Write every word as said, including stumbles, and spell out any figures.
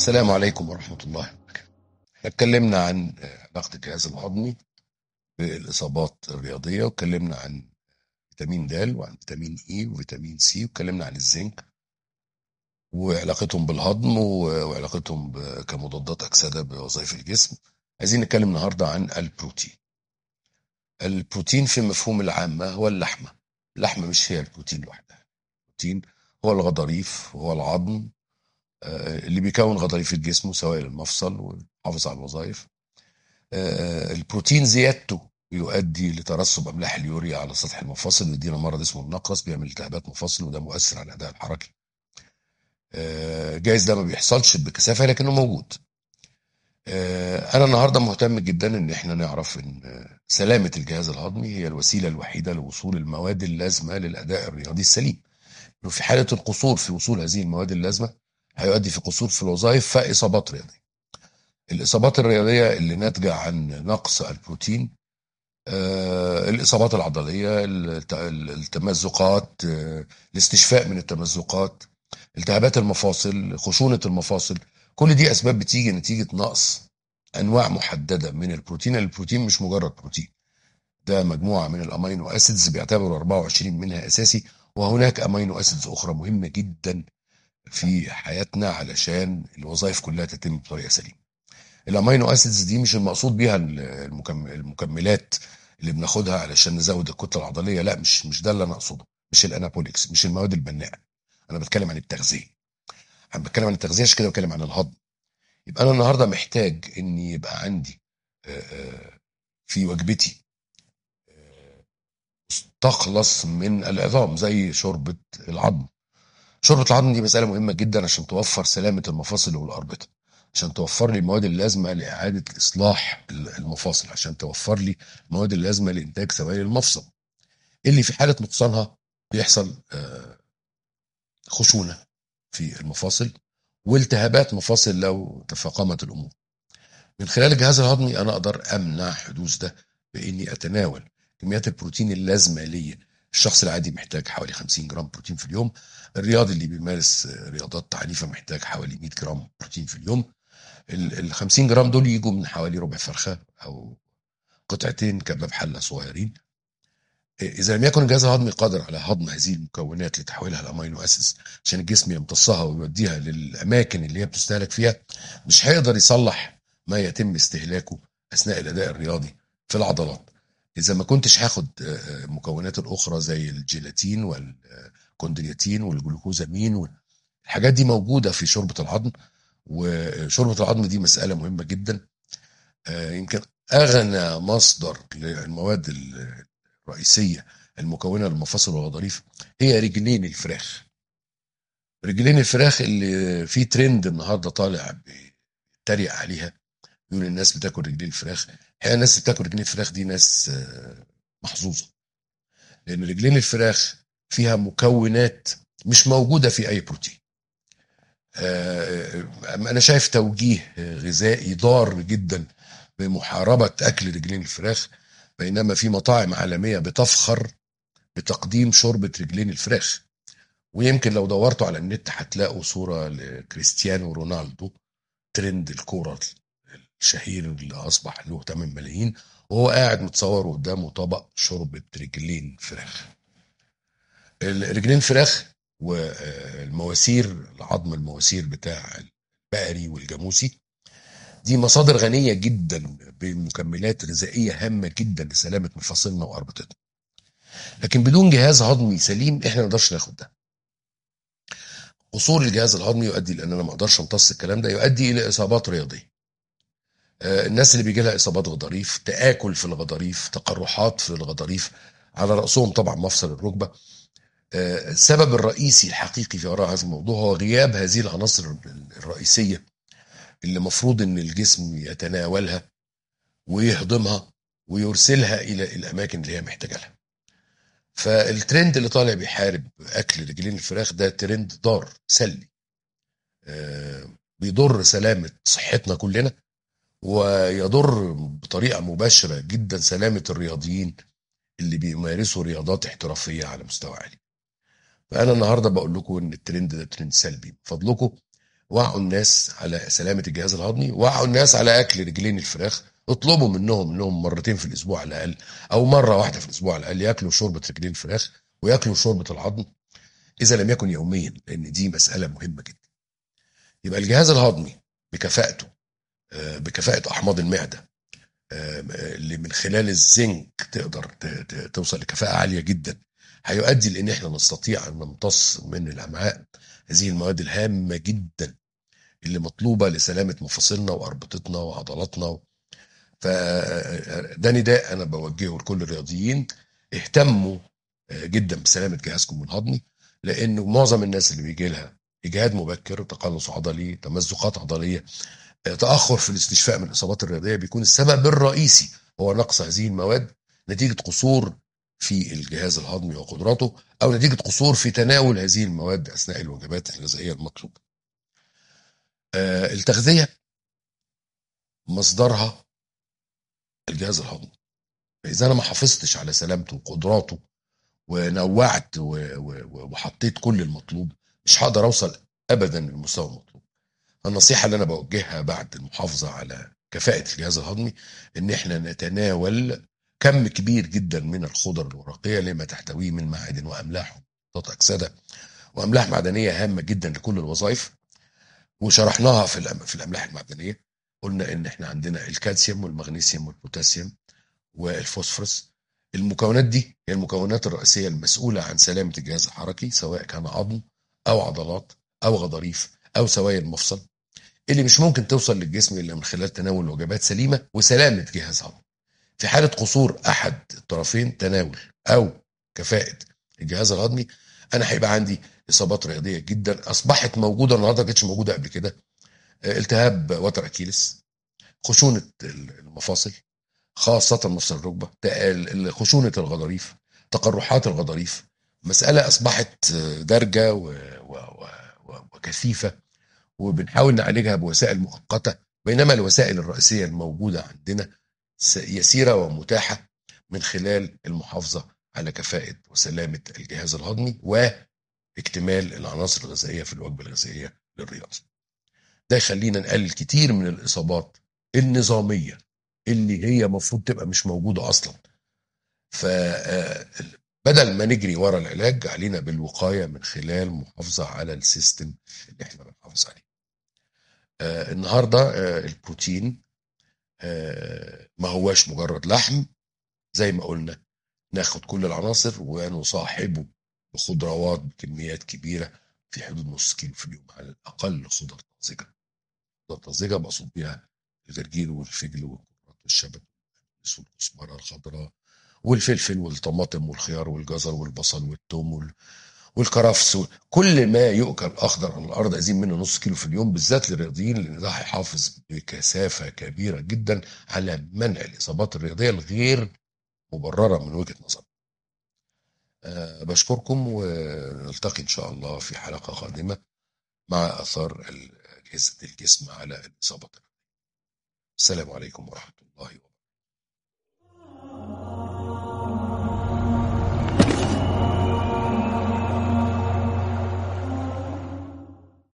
السلام عليكم ورحمة الله وبركاته. احنا اتكلمنا عن علاقة الجهاز الهضمي بالإصابات الرياضية، واتكلمنا عن فيتامين د وعن فيتامين اي وفيتامين سي، واتكلمنا عن الزنك وعلاقتهم بالهضم و- وعلاقتهم ب- كمضادات أكسدة بوظائف الجسم. عايزين نتكلم النهاردة عن البروتين. البروتين في مفهوم العامة هو اللحمة. اللحمة مش هي البروتين لوحدها. البروتين هو الغضاريف، هو العظم، آه، اللي بيكون غضاريف الجسم وسوائل المفصل ويحافظ على الوظائف. آه، البروتين زيادته يؤدي لترسب املاح اليوريا على سطح المفاصل ويدينا مرض اسمه النقرس، بيعمل التهابات مفاصل وده مؤثر على الاداء الحركي. آه، جايز ده ما بيحصلش بكثافه لكنه موجود. آه، انا النهارده مهتم جدا ان احنا نعرف ان آه، سلامه الجهاز الهضمي هي الوسيله الوحيده لوصول المواد اللازمه للاداء الرياضي السليم. وفي حاله القصور في وصول هذه المواد اللازمه هيؤدي في قصور في الوظائف فاصابات رياضيه. الاصابات الرياضيه اللي ناتجه عن نقص البروتين، آه، الإصابات العضلية، الت- التمزقات، آه، الاستشفاء من التمزقات، التهابات المفاصل، خشونة المفاصل. كل دي أسباب بتيجي نتيجة نقص أنواع محددة من البروتين. البروتين مش مجرد بروتين، ده مجموعة من الأمينو أسيدز بيعتبروا أربعة وعشرين منها أساسي، وهناك أمينو أسيدز أخرى مهمة جدا في حياتنا علشان الوظائف كلها تتم بطريقة سليمة. الامينو اسيدز دي مش المقصود بيها المكم- المكملات اللي بناخدها علشان نزود الكتله العضليه، لا، مش مش ده اللي انا اقصده. مش الانابوليكس، مش المواد البناءه. انا بتكلم عن التغذيه. انا بتكلم عن التغذيه، عشان كده بتكلم عن الهضم. يبقى انا النهارده محتاج ان يبقى عندي آه، آه، في وجبتي تخلص من العظام زي شوربه العظم. شوربة العظم دي مسألة مهمة جدا عشان توفر سلامة المفاصل والأربطة، عشان توفر لي المواد اللازمة لإعادة إصلاح المفاصل، عشان توفر لي المواد اللازمة لإنتاج سوائل المفصل اللي في حالة نقصانها بيحصل آه، خشونة في المفاصل والتهابات مفاصل لو تفاقمت الأمور. من خلال الجهاز الهضمي أنا أقدر أمنع حدوث ده بإني أتناول كميات البروتين اللازمة ليا. الشخص العادي محتاج حوالي خمسين جرام بروتين في اليوم. الرياضي اللي بيمارس رياضات عنيفة محتاج حوالي مية جرام بروتين في اليوم. ال ال خمسين جرام دول يجوا من حوالي ربع فرخة أو قطعتين كباب حلة صغيرين. إذا لم يكن الجهاز الهضمي قادر على هضم هذه المكونات لتحويلها لأمينو أسيدز عشان الجسم يمتصها ويوديها للأماكن اللي هي بتستهلك فيها، مش هيقدر يصلح ما يتم استهلاكه أثناء الأداء الرياضي في العضلات. إذا ما كنتش هاخد آه، مكونات الأخرى زي الجيلاتين والكوندرياتين والجلوكوزامين، الحاجات دي موجودة في شوربة العظم. وشوربة العظم دي مسألة مهمة جدا. آه، يمكن أغنى مصدر للمواد الرئيسية المكونة للمفاصل والغضاريف هي رجلين الفراخ. رجلين الفراخ اللي في ترند النهارده طالع بيتريق عليها، يقول الناس بتاكل رجلين الفراخ. الحقيقة الناس اللي بتاكل رجلين الفراخ دي ناس آه، محظوظة، لأن رجلين الفراخ فيها مكونات مش موجودة في أي بروتين. آه، آه، أنا شايف توجيه غذائي ضار جدا بمحاربة أكل رجلين الفراخ، بينما في مطاعم عالمية بتفخر بتقديم شوربة رجلين الفراخ. ويمكن لو دورتوا على النت هتلاقوا صورة لكريستيانو رونالدو، ترند الكورة الشهير اللي أصبح له ثمانية ملايين، وهو قاعد متصور قدامه طبق شوربة رجلين فراخ. الرجلين فراخ والمواسير، العظم المواسير بتاع البقري والجاموسي، دي مصادر غنية جدا بمكملات غذائية هامة جدا لسلامة مفاصلنا وأربطتنا. لكن بدون جهاز هضمي سليم احنا ما نقدرش ناخد ده. قصور الجهاز الهضمي يؤدي، لان انا ما اقدرش امتص الكلام ده، يؤدي الى اصابات رياضيه. آه، الناس اللي بيجي لها اصابات غضاريف، تآكل في الغضاريف، تقرحات في الغضاريف، على رأسهم طبعا مفصل الركبة. آه، السبب الرئيسي الحقيقي في وراء هذا الموضوع هو غياب هذه العناصر الرئيسية اللي مفروض ان الجسم يتناولها ويهضمها ويرسلها الى الاماكن اللي هي محتاجة لها. فالترند اللي طالع بيحارب اكل رجلين الفراخ ده ترند ضار سلبي، آه، بيضر سلامة صحتنا كلنا، ويضر بطريقة مباشرة جدا سلامة الرياضيين اللي بيمارسوا رياضات احترافية على مستوى عالي. فأنا النهاردة بقول لكم إن الترند ده ترند سلبي. فضلكم وعوا الناس على سلامة الجهاز الهضمي، وعوا الناس على أكل رجلين الفراخ. اطلبوا منهم انهم مرتين في الاسبوع على الاقل، او مره واحده في الاسبوع على الاقل، ياكلوا شوربه رجلين الفراخ وياكلوا شوربه العظم، اذا لم يكن يوميا، لان دي مساله مهمه جدا. يبقى الجهاز الهضمي بكفاءته، آه، بكفاءه احماض المعده، آه، اللي من خلال الزنك تقدر ت- ت- توصل لكفاءه عاليه جدا، هيؤدي لان احنا نستطيع ان نمتص من الامعاء هذه المواد الهامه جدا اللي مطلوبه لسلامه مفاصلنا واربطتنا وعضلاتنا. فده نداء انا بوجهه لكل الرياضيين: اهتموا جدا بسلامه جهازكم الهضمي، لانه معظم الناس اللي بيجي لها اجهاد مبكر، تقلص عضلي، تمزقات عضليه، تاخر في الاستشفاء من الاصابات الرياضيه، بيكون السبب الرئيسي هو نقص هذه المواد نتيجه قصور في الجهاز الهضمي وقدراته، او نتيجه قصور في تناول هذه المواد اثناء الوجبات الغذائيه المطلوبه. التغذيه مصدرها الجهاز الهضمي. اذا انا ما حافظتش على سلامته وقدراته ونوعت وحطيت كل المطلوب، مش هقدر اوصل ابدا للمستوى المطلوب. النصيحه اللي انا بوجهها بعد المحافظه على كفاءه الجهاز الهضمي ان احنا نتناول كم كبير جدا من الخضر الورقيه لما تحتويه من معادن واملاح ومضادات اكسده واملاح معدنيه هامه جدا لكل الوظائف، وشرحناها في في الاملاح المعدنيه. قلنا ان احنا عندنا الكالسيوم والمغنيسيوم والبوتاسيوم والفوسفورس. المكونات دي هي المكونات الرئيسية المسؤولة عن سلامة الجهاز الحركي، سواء كان عظم أو عضلات أو غضاريف أو سوائل مفصل، اللي مش ممكن توصل للجسم إلا من خلال تناول وجبات سليمة وسلامة جهاز هضمي. في حالة قصور أحد الطرفين، تناول أو كفاءة الجهاز الهضمي، أنا هيبقى عندي إصابات رياضية جدا أصبحت موجودة النهاردة، ما كانتش موجودة قبل كده. التهاب وتر أكيلس، خشونة المفاصل خاصة مفصل الركبة، تقل- خشونة الغضاريف، تقرحات الغضاريف، مسألة أصبحت دارجة و- و- و- وكثيفة، وبنحاول نعالجها بوسائل مؤقتة، بينما الوسائل الرئيسية الموجودة عندنا س- يسيرة ومتاحة من خلال المحافظة على كفاءة وسلامة الجهاز الهضمي واكتمال العناصر الغذائية في الوجبة الغذائية للرياضة. ده يخلينا نقلل كتير من الإصابات النظامية اللي هي مفروض تبقى مش موجودة أصلا. فبدل ما نجري ورا العلاج، علينا بالوقاية من خلال محافظة على السيستم اللي احنا بنحافظ عليه. آه النهاردة آه البروتين آه ما هواش مجرد لحم، زي ما قلنا ناخد كل العناصر ونصاحبه بخضروات بكميات كبيرة، في حدود نص كيلو في اليوم على الأقل خضر طازجة. خضر طازجة مقصود بها الجرجير والفجل والكرات والشبت والكزبرة الخضراء والفلفل والطماطم والخيار والجزر والبصل والثوم وال- والكرفس، كل ما يؤكل اخضر على الارض عايزين منه نص كيلو في اليوم، بالذات للرياضيين، لان ده هيحافظ بكثافه كبيره جدا على منع الاصابات الرياضيه الغير مبرره من وجهه نظري. أه بشكركم، ونلتقي ان شاء الله في حلقه قادمه مع اثار اجهزه الجسم على الاصابات. السلام عليكم ورحمه الله وبركاته.